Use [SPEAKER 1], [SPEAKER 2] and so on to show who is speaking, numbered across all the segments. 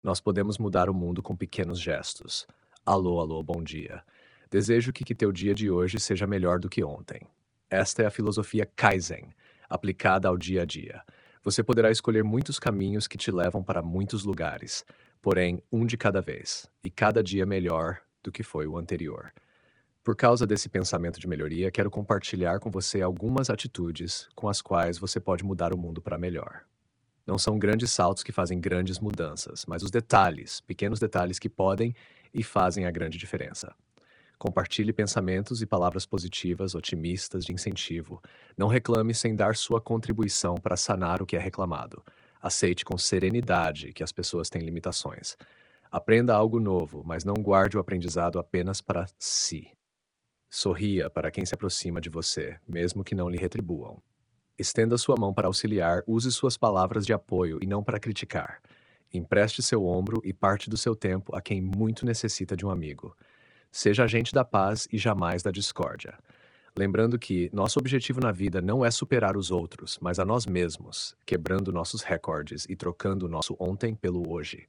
[SPEAKER 1] Nós podemos mudar o mundo com pequenos gestos. Alô, alô, bom dia. Desejo que teu dia de hoje seja melhor do que ontem. Esta é a filosofia Kaizen, aplicada ao dia a dia. Você poderá escolher muitos caminhos que te levam para muitos lugares, porém, um de cada vez, e cada dia melhor do que foi o anterior. Por causa desse pensamento de melhoria, quero compartilhar com você algumas atitudes com as quais você pode mudar o mundo para melhor. Não são grandes saltos que fazem grandes mudanças, mas os detalhes, pequenos detalhes que podem e fazem a grande diferença. Compartilhe pensamentos e palavras positivas, otimistas, de incentivo. Não reclame sem dar sua contribuição para sanar o que é reclamado. Aceite com serenidade que as pessoas têm limitações. Aprenda algo novo, mas não guarde o aprendizado apenas para si. Sorria para quem se aproxima de você, mesmo que não lhe retribuam. Estenda sua mão para auxiliar, use suas palavras de apoio e não para criticar. Empreste seu ombro e parte do seu tempo a quem muito necessita de um amigo. Seja agente da paz e jamais da discórdia. Lembrando que nosso objetivo na vida não é superar os outros, mas a nós mesmos, quebrando nossos recordes e trocando o nosso ontem pelo hoje.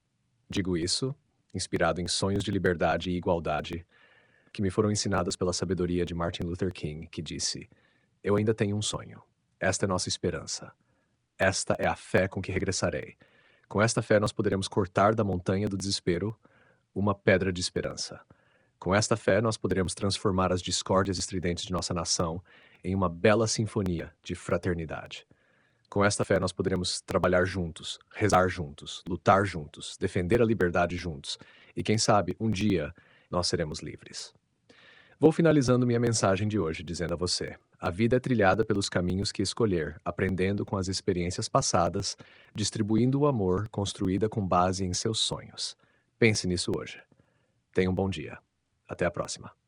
[SPEAKER 1] Digo isso, inspirado em sonhos de liberdade e igualdade, que me foram ensinadas pela sabedoria de Martin Luther King, que disse: Eu ainda tenho um sonho. Esta é nossa esperança. Esta é a fé com que regressarei. Com esta fé, nós poderemos cortar da montanha do desespero uma pedra de esperança. Com esta fé, nós poderemos transformar as discórdias estridentes de nossa nação em uma bela sinfonia de fraternidade. Com esta fé, nós poderemos trabalhar juntos, rezar juntos, lutar juntos, defender a liberdade juntos. E quem sabe, um dia, nós seremos livres. Vou finalizando minha mensagem de hoje dizendo a você: a vida é trilhada pelos caminhos que escolher, aprendendo com as experiências passadas, distribuindo o amor construída com base em seus sonhos. Pense nisso hoje. Tenha um bom dia. Até a próxima.